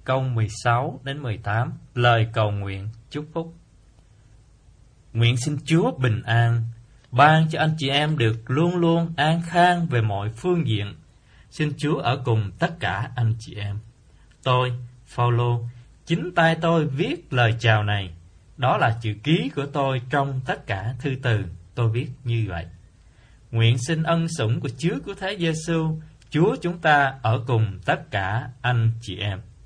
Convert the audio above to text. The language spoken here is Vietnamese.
câu 16 đến 18, lời cầu nguyện chúc phúc. Nguyện xin Chúa bình an ban cho anh chị em được luôn luôn an khang về mọi phương diện. Xin Chúa ở cùng tất cả anh chị em. Tôi, Phaolô, chính tay tôi viết lời chào này. Đó là chữ ký của tôi trong tất cả thư từ tôi viết như vậy. Nguyện xin ân sủng của Chúa cứu thế Giêsu, Chúa chúng ta ở cùng tất cả anh chị em.